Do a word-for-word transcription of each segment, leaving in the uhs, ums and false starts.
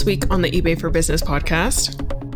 This week on the eBay for Business podcast.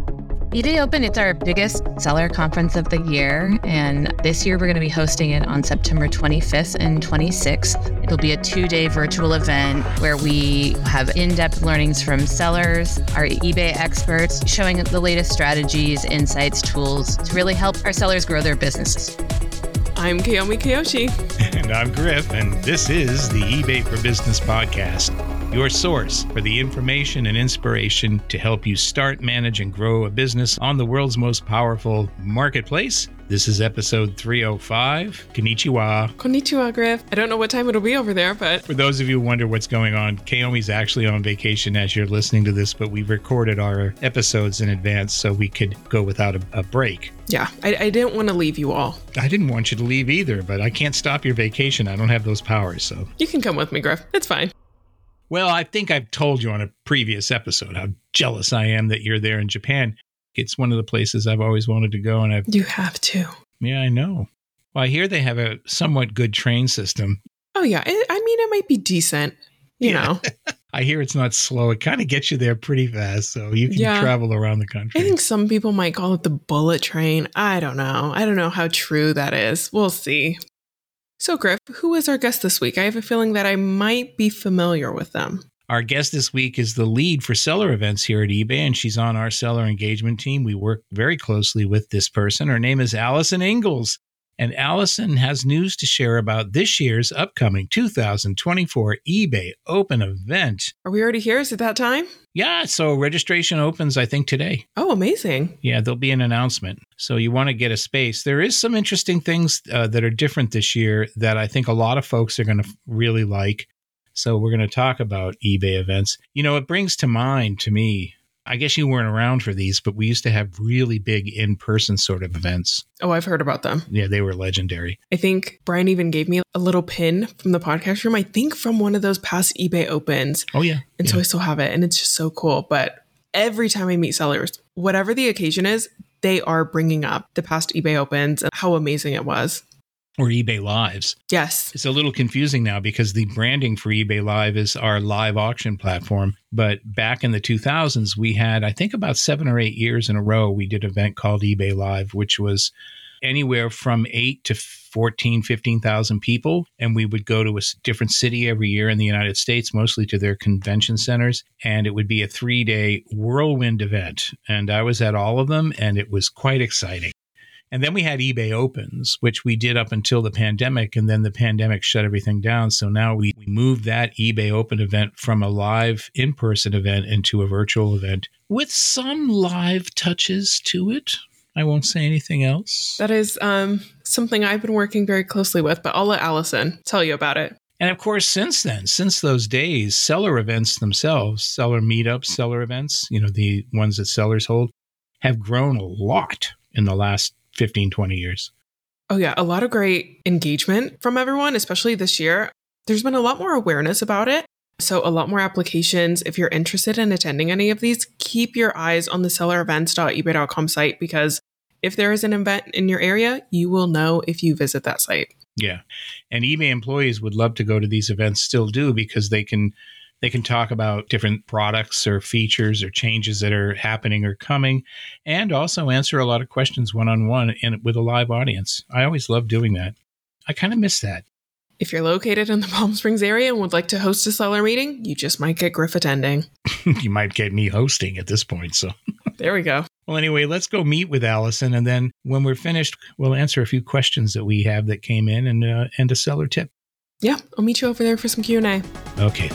eBay Open, it's our biggest seller conference of the year. And this year we're going to be hosting it on September twenty-fifth and twenty-sixth. It'll be a two-day virtual event where we have in-depth learnings from sellers, our eBay experts, showing the latest strategies, insights, tools to really help our sellers grow their businesses. I'm Kiyomi Kiyoshi. And I'm Griff, and this is the eBay for Business podcast, your source for the information and inspiration to help you start, manage, and grow a business on the world's most powerful marketplace. This is episode three oh five. Konnichiwa. Konnichiwa, Griff. I don't know what time it'll be over there, but... For those of you who wonder what's going on, Kiyomi's actually on vacation as you're listening to this, but we recorded our episodes in advance so we could go without a, a break. Yeah, I, I didn't want to leave you all. I didn't want you to leave either, but I can't stop your vacation. I don't have those powers, so... You can come with me, Griff. It's fine. Well, I think I've told you on a previous episode how jealous I am that you're there in Japan. It's one of the places I've always wanted to go, and I've... You have to. Yeah, I know. Well, I hear they have a somewhat good train system. Oh, yeah. It, I mean, it might be decent, you yeah. know. I hear it's not slow. It kind of gets you there pretty fast, so you can yeah. travel around the country. I think some people might call it the bullet train. I don't know. I don't know how true that is. We'll see. So, Griff, who is our guest this week? I have a feeling that I might be familiar with them. Our guest this week is the lead for seller events here at eBay, and she's on our seller engagement team. We work very closely with this person. Her name is Allison Ingalls, and Allison has news to share about this year's upcoming two thousand twenty-four eBay Open event. Are we already here? Is it that time? Yeah, so registration opens, I think, today. Oh, amazing. Yeah, there'll be an announcement. So you want to get a space. There is some interesting things uh, that are different this year that I think a lot of folks are going to really like. So we're going to talk about eBay events. You know, it brings to mind to me, I guess you weren't around for these, but we used to have really big in-person sort of events. Oh, I've heard about them. Yeah, they were legendary. I think Brian even gave me a little pin from the podcast room, I think from one of those past eBay Opens. Oh, yeah. And yeah. so I still have it, and it's just so cool. But every time I meet sellers, whatever the occasion is, they are bringing up the past eBay Opens and how amazing it was. Or eBay Lives. Yes. It's a little confusing now because the branding for eBay Live is our live auction platform. But back in the two thousands, we had, I think about seven or eight years in a row, we did an event called eBay Live, which was anywhere from eight to fourteen, fifteen thousand people. And we would go to a different city every year in the United States, mostly to their convention centers. And it would be a three-day whirlwind event. And I was at all of them, and it was quite exciting. And then we had eBay Opens, which we did up until the pandemic, and then the pandemic shut everything down. So now we, we moved that eBay Open event from a live in-person event into a virtual event with some live touches to it. I won't say anything else. That is um, something I've been working very closely with, but I'll let Allison tell you about it. And of course, since then, since those days, seller events themselves, seller meetups, seller events, you know, the ones that sellers hold, have grown a lot in the last fifteen, twenty years. Oh, yeah. A lot of great engagement from everyone, especially this year. There's been a lot more awareness about it. So a lot more applications. If you're interested in attending any of these, keep your eyes on the seller events dot ebay dot com site, because if there is an event in your area, you will know if you visit that site. Yeah. And eBay employees would love to go to these events, still do, because they can They can talk about different products or features or changes that are happening or coming, and also answer a lot of questions one-on-one and with a live audience. I always love doing that. I kind of miss that. If you're located in the Palm Springs area and would like to host a seller meeting, you just might get Griff attending. You might get me hosting at this point. So there we go. Well, anyway, let's go meet with Allison. And then when we're finished, we'll answer a few questions that we have that came in and, uh, and a seller tip. Yeah, I'll meet you over there for some Q and A. Okay.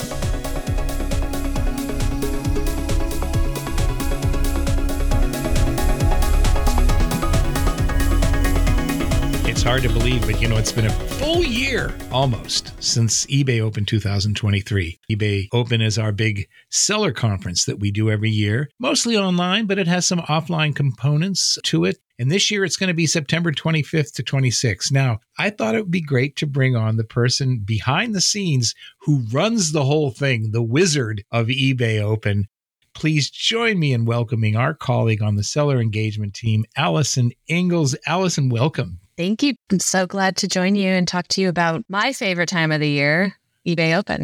It's hard to believe, but you know, it's been a full year almost since eBay Open two thousand twenty-three. eBay Open is our big seller conference that we do every year, mostly online, but it has some offline components to it. And this year it's going to be September twenty-fifth to twenty-sixth. Now, I thought it would be great to bring on the person behind the scenes who runs the whole thing, the wizard of eBay Open. Please join me in welcoming our colleague on the seller engagement team, Allison Ingalls. Allison, welcome. Thank you. I'm so glad to join you and talk to you about my favorite time of the year, eBay Open.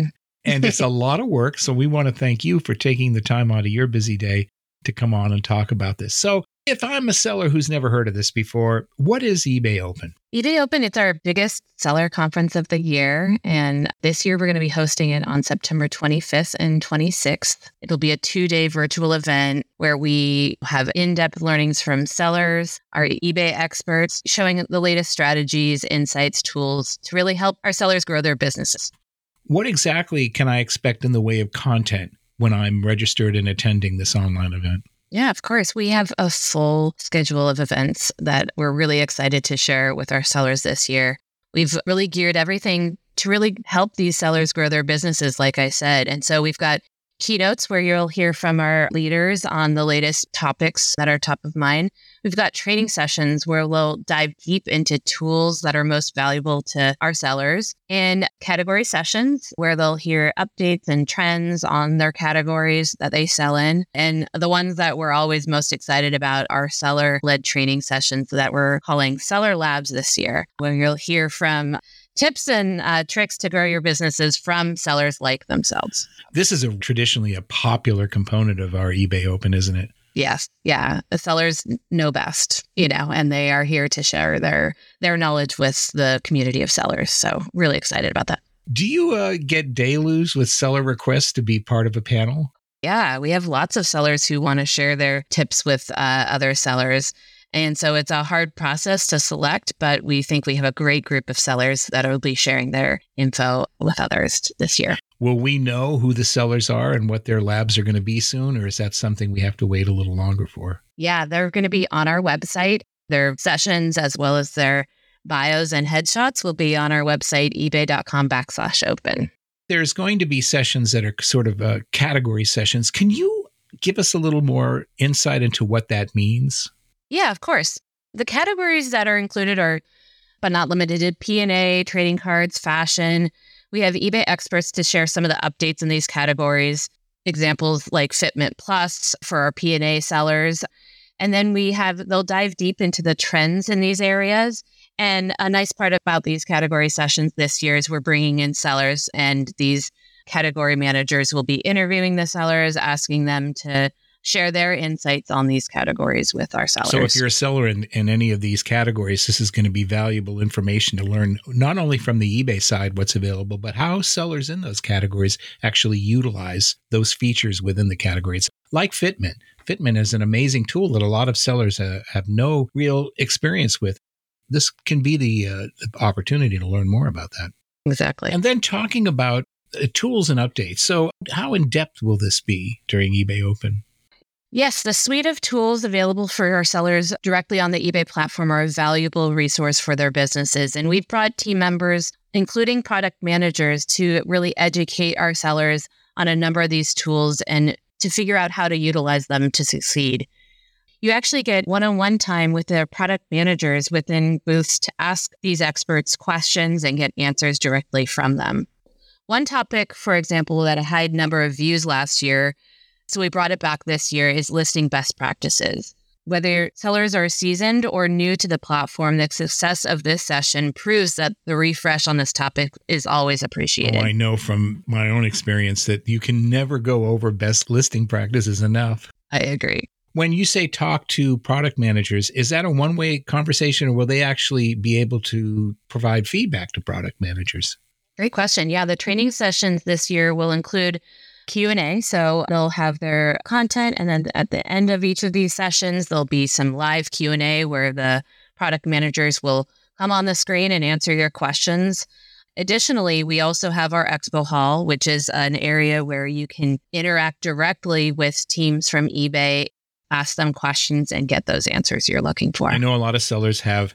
And it's a lot of work. So we want to thank you for taking the time out of your busy day to come on and talk about this. So if I'm a seller who's never heard of this before, what is eBay Open? eBay Open, it's our biggest seller conference of the year. And this year we're going to be hosting it on September twenty-fifth and twenty-sixth. It'll be a two-day virtual event where we have in-depth learnings from sellers, our eBay experts, showing the latest strategies, insights, tools to really help our sellers grow their businesses. What exactly can I expect in the way of content when I'm registered and attending this online event? Yeah, of course. We have a full schedule of events that we're really excited to share with our sellers this year. We've really geared everything to really help these sellers grow their businesses, like I said. And so we've got keynotes where you'll hear from our leaders on the latest topics that are top of mind. We've got training sessions where we'll dive deep into tools that are most valuable to our sellers, and category sessions where they'll hear updates and trends on their categories that they sell in. And the ones that we're always most excited about are seller-led training sessions that we're calling Seller Labs this year, where you'll hear from tips and uh, tricks to grow your businesses from sellers like themselves. This is a traditionally a popular component of our eBay Open, isn't it? Yes. Yeah. The sellers know best, you know, and they are here to share their their knowledge with the community of sellers. So really excited about that. Do you uh, get deluges with seller requests to be part of a panel? Yeah, we have lots of sellers who want to share their tips with uh, other sellers. And so it's a hard process to select, but we think we have a great group of sellers that will be sharing their info with others t- this year. Will we know who the sellers are and what their labs are going to be soon, or is that something we have to wait a little longer for? Yeah, they're going to be on our website. Their sessions as well as their bios and headshots will be on our website, ebay.com backslash open. There's going to be sessions that are sort of uh, category sessions. Can you give us a little more insight into what that means? Yeah, of course. The categories that are included are, but not limited to, P and A, trading cards, fashion. We have eBay experts to share some of the updates in these categories. Examples like Fitment Plus for our P and A sellers. And then we have, they'll dive deep into the trends in these areas. And a nice part about these category sessions this year is we're bringing in sellers, and these category managers will be interviewing the sellers, asking them to share their insights on these categories with our sellers. So if you're a seller in, in any of these categories, this is going to be valuable information to learn not only from the eBay side what's available, but how sellers in those categories actually utilize those features within the categories. Like Fitment. Fitment is an amazing tool that a lot of sellers uh, have no real experience with. This can be the, uh, the opportunity to learn more about that. Exactly. And then talking about uh, tools and updates. So how in-depth will this be during eBay Open? Yes, the suite of tools available for our sellers directly on the eBay platform are a valuable resource for their businesses. And we've brought team members, including product managers, to really educate our sellers on a number of these tools and to figure out how to utilize them to succeed. You actually get one-on-one time with their product managers within booths to ask these experts questions and get answers directly from them. One topic, for example, that had a high number of views last year, so we brought it back this year, is listing best practices. Whether sellers are seasoned or new to the platform, the success of this session proves that the refresh on this topic is always appreciated. Oh, I know from my own experience that you can never go over best listing practices enough. I agree. When you say talk to product managers, is that a one-way conversation, or will they actually be able to provide feedback to product managers? Great question. Yeah, the training sessions this year will include Q and A. So they'll have their content, and then at the end of each of these sessions, there'll be some live Q and A where the product managers will come on the screen and answer your questions. Additionally, we also have our expo hall, which is an area where you can interact directly with teams from eBay, ask them questions, and get those answers you're looking for. I know a lot of sellers have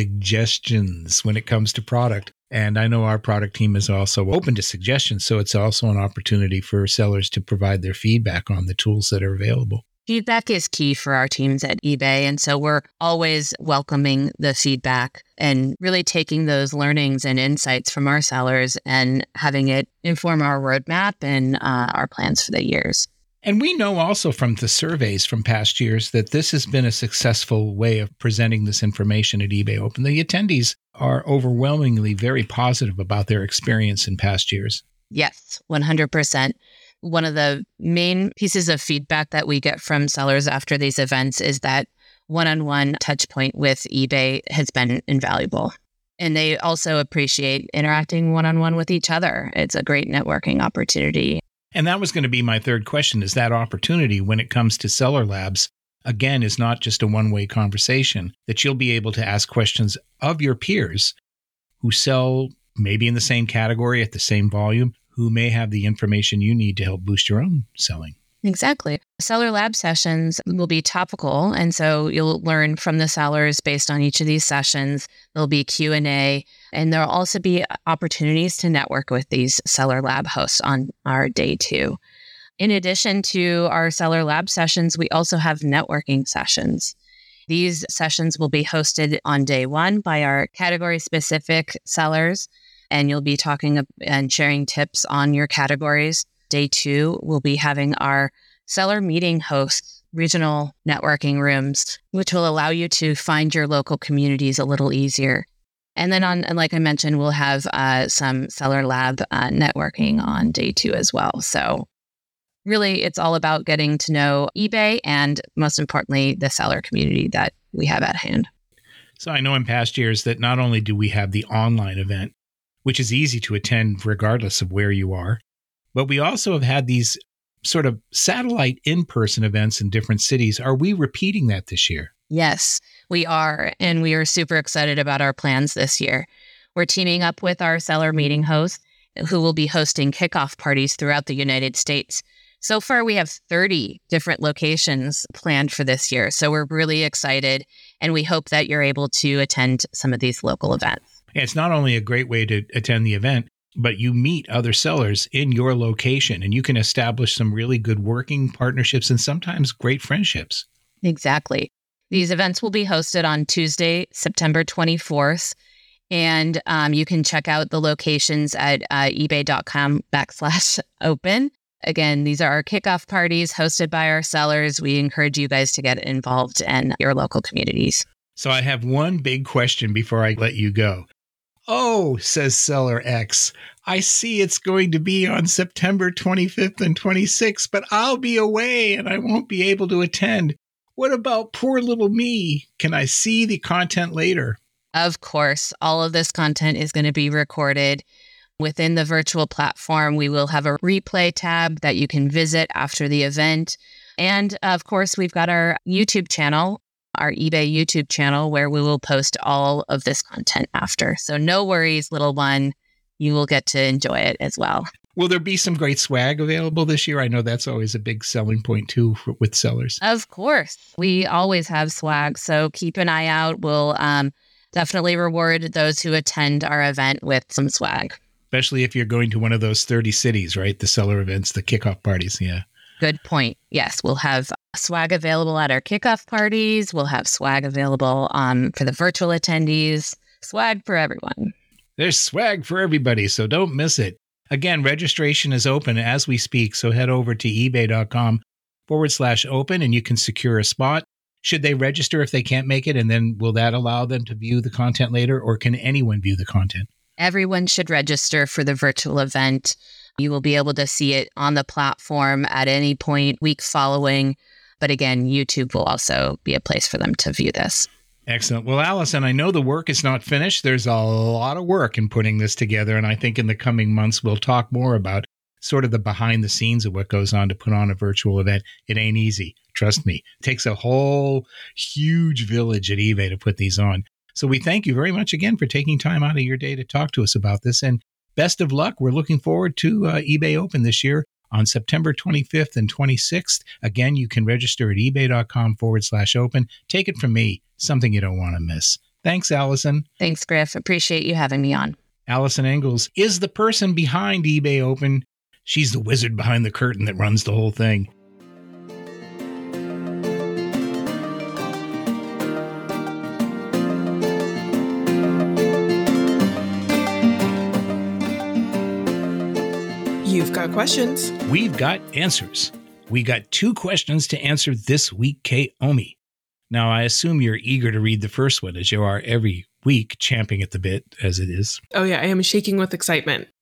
suggestions when it comes to product. And I know our product team is also open to suggestions. So it's also an opportunity for sellers to provide their feedback on the tools that are available. Feedback is key for our teams at eBay. And so we're always welcoming the feedback and really taking those learnings and insights from our sellers and having it inform our roadmap and uh, our plans for the years. And we know also from the surveys from past years that this has been a successful way of presenting this information at eBay Open. The attendees are overwhelmingly very positive about their experience in past years. Yes, one hundred percent. One of the main pieces of feedback that we get from sellers after these events is that one-on-one touch point with eBay has been invaluable. And they also appreciate interacting one-on-one with each other. It's a great networking opportunity. And that was going to be my third question, is that opportunity when it comes to Seller Labs, again, is not just a one-way conversation, that you'll be able to ask questions of your peers who sell maybe in the same category at the same volume, who may have the information you need to help boost your own selling. Exactly. Seller Lab sessions will be topical, and so you'll learn from the sellers based on each of these sessions. There'll be Q and A, and there'll also be opportunities to network with these Seller Lab hosts on our day two. In addition to our Seller Lab sessions, we also have networking sessions. These sessions will be hosted on day one by our category-specific sellers, and you'll be talking and sharing tips on your categories. Day two, we'll be having our seller meeting hosts, regional networking rooms, which will allow you to find your local communities a little easier. And then on, and like I mentioned, we'll have uh, some Seller Lab uh, networking on day two as well. So really, it's all about getting to know eBay and, most importantly, the seller community that we have at hand. So I know in past years that not only do we have the online event, which is easy to attend regardless of where you are, but we also have had these sort of satellite in-person events in different cities. Are we repeating that this year? Yes, we are. And we are super excited about our plans this year. We're teaming up with our seller meeting hosts who will be hosting kickoff parties throughout the United States. So far, we have thirty different locations planned for this year. So we're really excited, and we hope that you're able to attend some of these local events. It's not only a great way to attend the event, but you meet other sellers in your location, and you can establish some really good working partnerships and sometimes great friendships. Exactly. These events will be hosted on Tuesday, September twenty-fourth, and um, you can check out the locations at uh, ebay.com backslash open. Again, these are our kickoff parties hosted by our sellers. We encourage you guys to get involved in your local communities. So I have one big question before I let you go. Oh, says Seller X, I see it's going to be on September twenty-fifth and twenty-sixth, but I'll be away and I won't be able to attend. What about poor little me? Can I see the content later? Of course, all of this content is going to be recorded. Within the virtual platform, we will have a replay tab that you can visit after the event. And of course, we've got our YouTube channel, our eBay YouTube channel, where we will post all of this content after. So no worries, little one. You will get to enjoy it as well. Will there be some great swag available this year? I know that's always a big selling point too for, with sellers. Of course. We always have swag. So keep an eye out. We'll um, definitely reward those who attend our event with some swag. Especially if you're going to one of those thirty cities, right? The seller events, the kickoff parties. Yeah. Good point. Yes, we'll have swag available at our kickoff parties. We'll have swag available um, for the virtual attendees. Swag for everyone. There's swag for everybody, so don't miss it. Again, registration is open as we speak, so head over to ebay.com forward slash open and you can secure a spot. Should they register if they can't make it, and then will that allow them to view the content later, or can anyone view the content? Everyone should register for the virtual event. You will be able to see it on the platform at any point week following. But again, YouTube will also be a place for them to view this. Excellent. Well, Allison, I know the work is not finished. There's a lot of work in putting this together. And I think in the coming months, we'll talk more about sort of the behind the scenes of what goes on to put on a virtual event. It ain't easy. Trust me. It takes a whole huge village at eBay to put these on. So we thank you very much again for taking time out of your day to talk to us about this. And best of luck. We're looking forward to uh, eBay Open this year on September twenty-fifth and twenty-sixth. Again, you can register at ebay.com forward slash open. Take it from me, something you don't want to miss. Thanks, Allison. Thanks, Griff. Appreciate you having me on. Allison Engels is the person behind eBay Open. She's the wizard behind the curtain that runs the whole thing. You've got questions. We've got answers. We got two questions to answer this week, Kaomi. Now, I assume you're eager to read the first one, as you are every week, champing at the bit, as it is. Oh, yeah, I am shaking with excitement.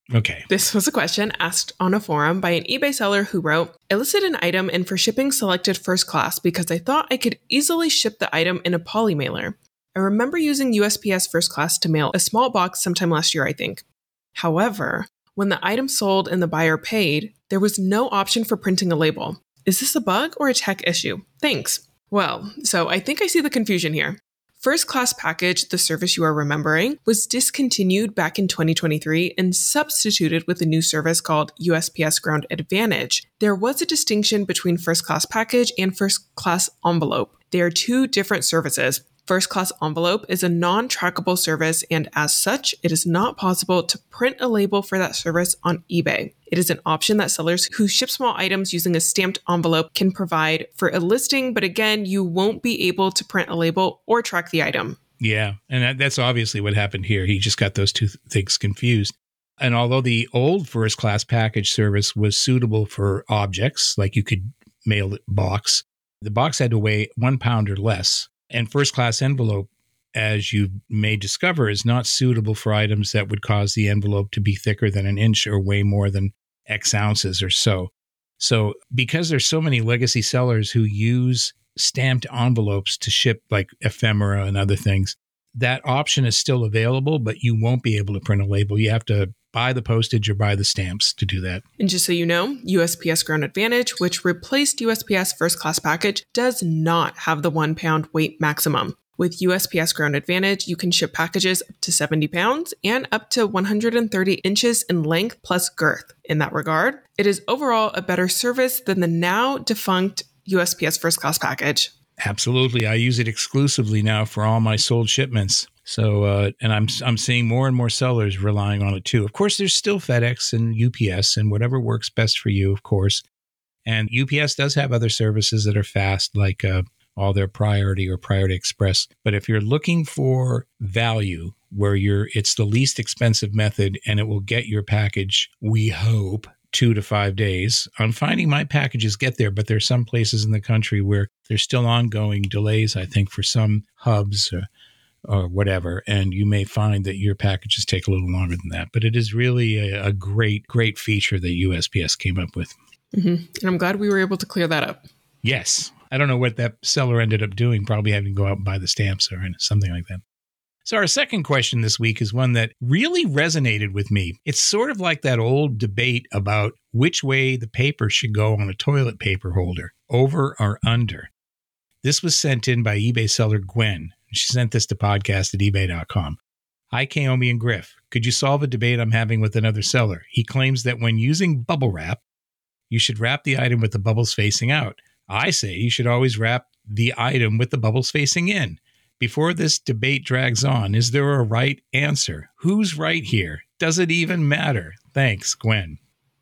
Okay. This was a question asked on a forum by an eBay seller who wrote, I listed an item and for shipping selected first class because I thought I could easily ship the item in a poly mailer. I remember using U S P S first class to mail a small box sometime last year, I think. However, when the item sold and the buyer paid, there was no option for printing a label. Is this a bug or a tech issue? Thanks. Well, so I think I see the confusion here. First Class Package, the service you are remembering, was discontinued back in twenty twenty-three and substituted with a new service called U S P S Ground Advantage. There was a distinction between First Class Package and First Class Envelope. They are two different services. First Class Envelope is a non-trackable service, and as such, it is not possible to print a label for that service on eBay. It is an option that sellers who ship small items using a stamped envelope can provide for a listing, but again, you won't be able to print a label or track the item. Yeah, and that, that's obviously what happened here. He just got those two th- things confused. And although the old First Class Package service was suitable for objects, like you could mail a box, the box had to weigh one pound or less. And First Class Envelope, as you may discover, is not suitable for items that would cause the envelope to be thicker than an inch or weigh more than X ounces or so. So because there's so many legacy sellers who use stamped envelopes to ship like ephemera and other things, that option is still available, but you won't be able to print a label. You have to buy the postage or buy the stamps to do that. And just so you know, U S P S Ground Advantage, which replaced U S P S First Class Package, does not have the one pound weight maximum. With U S P S Ground Advantage, you can ship packages up to seventy pounds and up to one hundred thirty inches in length plus girth. In that regard, it is overall a better service than the now defunct U S P S First Class Package. Absolutely. I use it exclusively now for all my sold shipments. So, uh, and I'm I'm seeing more and more sellers relying on it too. Of course, there's still FedEx and U P S and whatever works best for you, of course. And U P S does have other services that are fast, like uh, all their Priority or Priority Express. But if you're looking for value, where you're it's the least expensive method and it will get your package, we hope, two to five days. I'm finding my packages get there, but there's some places in the country where there's still ongoing delays, I think, for some hubs or, or whatever. And you may find that your packages take a little longer than that. But it is really a, a great, great feature that U S P S came up with. Mm-hmm. And I'm glad we were able to clear that up. Yes. I don't know what that seller ended up doing, probably having to go out and buy the stamps or something like that. So our second question this week is one that really resonated with me. It's sort of like that old debate about which way the paper should go on a toilet paper holder, over or under. This was sent in by eBay seller Gwen. She sent this to podcast at ebay dot com. Hi, Kaomi and Griff. Could you solve a debate I'm having with another seller? He claims that when using bubble wrap, you should wrap the item with the bubbles facing out. I say you should always wrap the item with the bubbles facing in. Before this debate drags on, is there a right answer? Who's right here? Does it even matter? Thanks, Gwen.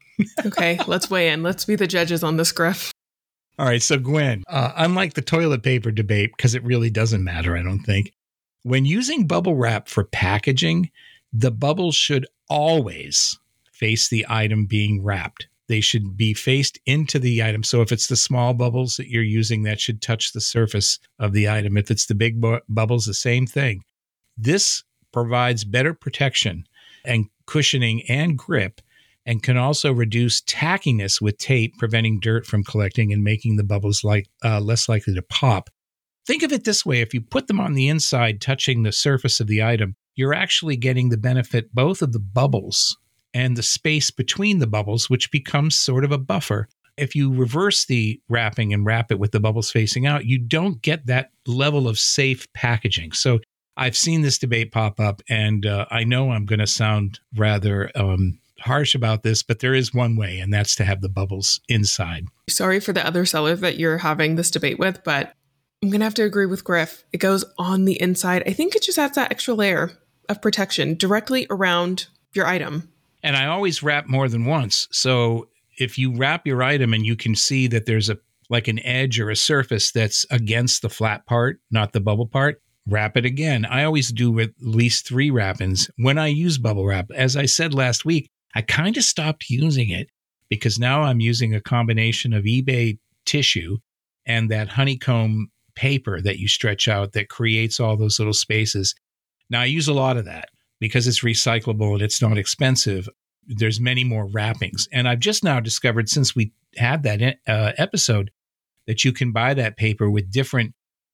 Okay, let's weigh in. Let's be the judges on this, Griff. All right, so Gwen, uh, unlike the toilet paper debate, because it really doesn't matter, I don't think, when using bubble wrap for packaging, the bubbles should always face the item being wrapped. They should be faced into the item. So if it's the small bubbles that you're using, that should touch the surface of the item. If it's the big bu- bubbles, the same thing. This provides better protection and cushioning and grip, and can also reduce tackiness with tape, preventing dirt from collecting and making the bubbles like uh, less likely to pop. Think of it this way. If you put them on the inside, touching the surface of the item, you're actually getting the benefit both of the bubbles and the space between the bubbles, which becomes sort of a buffer. If you reverse the wrapping and wrap it with the bubbles facing out, you don't get that level of safe packaging. So I've seen this debate pop up, and uh, I know I'm going to sound rather um, harsh about this, but there is one way, and that's to have the bubbles inside. Sorry for the other seller that you're having this debate with, but I'm going to have to agree with Griff. It goes on the inside. I think it just adds that extra layer of protection directly around your item. And I always wrap more than once. So if you wrap your item and you can see that there's a like an edge or a surface that's against the flat part, not the bubble part, wrap it again. I always do at least three wrap-ins when I use bubble wrap. As I said last week, I kind of stopped using it because now I'm using a combination of eBay tissue and that honeycomb paper that you stretch out that creates all those little spaces. Now, I use a lot of that because it's recyclable and it's not expensive. there's many more wrappings. And I've just now discovered, since we had that uh, episode, that you can buy that paper with different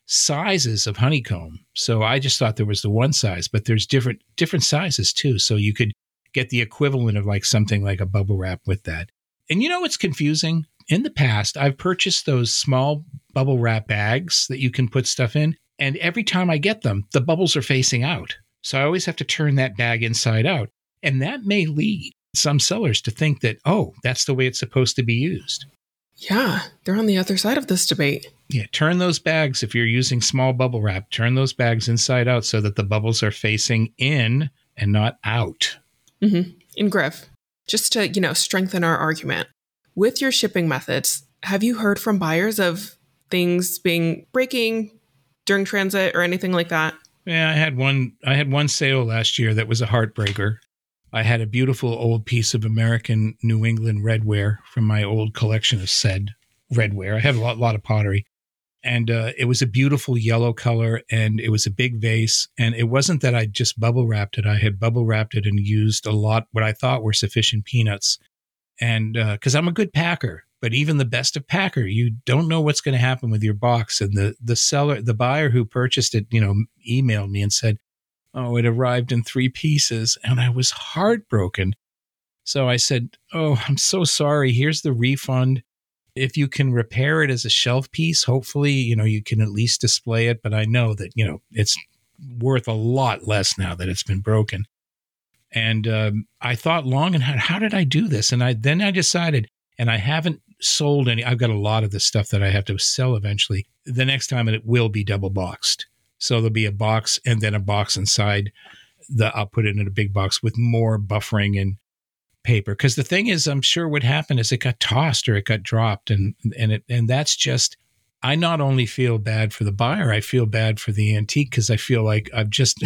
sizes of honeycomb. So I just thought there was the one size, but there's different different sizes too. So you could get the equivalent of like something like a bubble wrap with that. And you know what's confusing? In the past, I've purchased those small bubble wrap bags that you can put stuff in. And every time I get them, the bubbles are facing out. So I always have to turn that bag inside out. And that may lead some sellers to think that, oh, that's the way it's supposed to be used. Yeah, they're on the other side of this debate. Yeah, turn those bags, if you're using small bubble wrap, turn those bags inside out so that the bubbles are facing in and not out. Mm-hmm. And Griff, just to, you know, strengthen our argument, with your shipping methods, have you heard from buyers of things being breaking during transit or anything like that? Yeah, I had one I had one sale last year that was a heartbreaker. I had a beautiful old piece of American New England redware from my old collection of said redware. I have a lot, lot of pottery. And uh, it was a beautiful yellow color, and it was a big vase. And it wasn't that I just bubble wrapped it. I had bubble wrapped it and used a lot what I thought were sufficient peanuts. And because uh, I'm a good packer, but even the best of packer, you don't know what's going to happen with your box. And the the seller, the buyer who purchased it, you know, emailed me and said, oh, it arrived in three pieces. And I was heartbroken. So I said, oh, I'm so sorry. Here's the refund. If you can repair it as a shelf piece, hopefully, you know, you can at least display it. But I know that, you know, it's worth a lot less now that it's been broken. And um, I thought long and hard, how did I do this? And I then I decided, and I haven't sold any. I've got a lot of the stuff that I have to sell eventually. The next time it will be double boxed. So there'll be a box and then a box inside. The I'll put it in a big box with more buffering and paper. Because the thing is, I'm sure what happened is it got tossed or it got dropped. And and it and that's just, I not only feel bad for the buyer, I feel bad for the antique because I feel like I've just...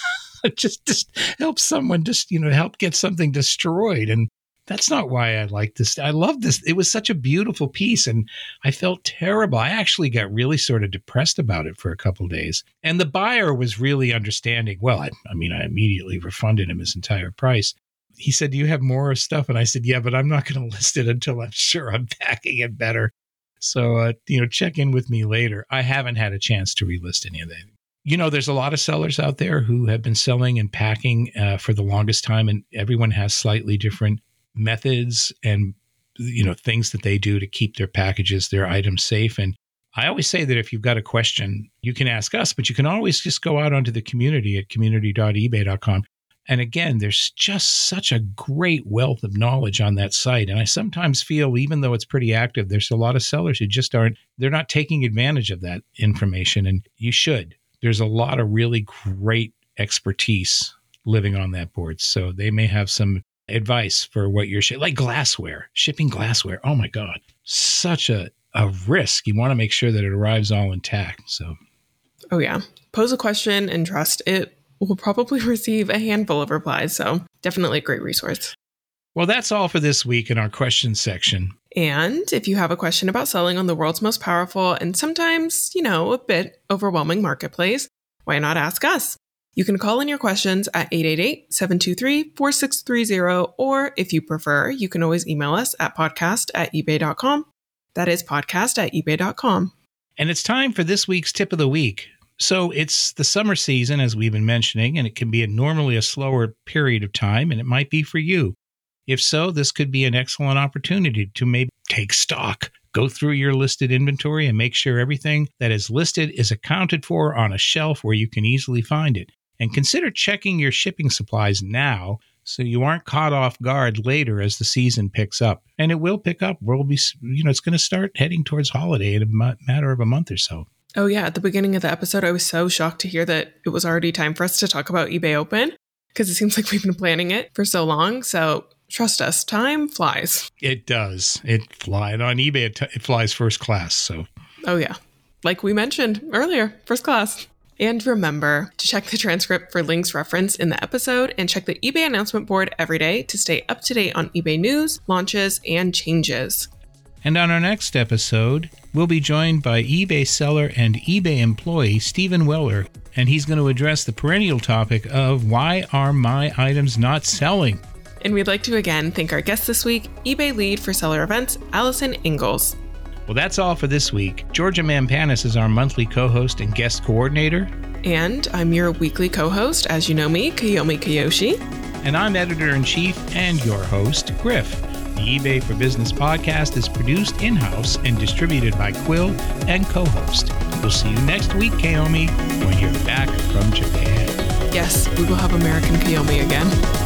just, just help someone just, you know, help get something destroyed. And that's not why I like this. I love this. It was such a beautiful piece and I felt terrible. I actually got really sort of depressed about it for a couple of days. And the buyer was really understanding. Well, I, I mean, I immediately refunded him his entire price. He said, do you have more stuff? And I said, yeah, but I'm not going to list it until I'm sure I'm packing it better. So, uh, you know, check in with me later. I haven't had a chance to relist any of that. You know, there's a lot of sellers out there who have been selling and packing uh, for the longest time, and everyone has slightly different methods and, you know, things that they do to keep their packages, their items safe. And I always say that if you've got a question, you can ask us, but you can always just go out onto the community at community dot ebay dot com. And again, there's just such a great wealth of knowledge on that site. And I sometimes feel, even though it's pretty active, there's a lot of sellers who just aren't, they're not taking advantage of that information. And you should. There's a lot of really great expertise living on that board. So they may have some advice for what you're shipping, like glassware, shipping glassware. Oh my God, such a, a risk. You want to make sure that it arrives all intact. So, oh yeah. Pose a question and trust it will probably receive a handful of replies. So definitely a great resource. Well, that's all for this week in our question section. And if you have a question about selling on the world's most powerful and sometimes, you know, a bit overwhelming marketplace, why not ask us? You can call in your questions at eight eight eight, seven two three, four six three zero, or if you prefer, you can always email us at podcast at ebay dot com. That is podcast at ebay dot com. And it's time for this week's tip of the week. So it's the summer season, as we've been mentioning, and it can be a normally a slower period of time, and it might be for you. If so, this could be an excellent opportunity to maybe take stock, go through your listed inventory and make sure everything that is listed is accounted for on a shelf where you can easily find it. And consider checking your shipping supplies now so you aren't caught off guard later as the season picks up. And it will pick up. We'll be, you know, it's going to start heading towards holiday in a matter of a month or so. Oh yeah, at the beginning of the episode, I was so shocked to hear that it was already time for us to talk about eBay Open because it seems like we've been planning it for so long. So trust us, time flies. It does. It flies. On eBay, it, t- it flies first class. So, oh yeah, like we mentioned earlier, first class. And remember to check the transcript for links referenced in the episode and check the eBay announcement board every day to stay up to date on eBay news, launches, and changes. And on our next episode, we'll be joined by eBay seller and eBay employee Stephen Weller, and he's going to address the perennial topic of why are my items not selling? And we'd like to again thank our guest this week, eBay lead for seller events, Allison Ingalls. Well, that's all for this week. Georgia Mampanis is our monthly co-host and guest coordinator. And I'm your weekly co-host, as you know me, Kiyomi Kiyoshi. And I'm editor-in-chief and your host, Griff. The eBay for Business podcast is produced in-house and distributed by Quill and co-host. We'll see you next week, Kiyomi, when you're back from Japan. Yes, we will have American Kiyomi again.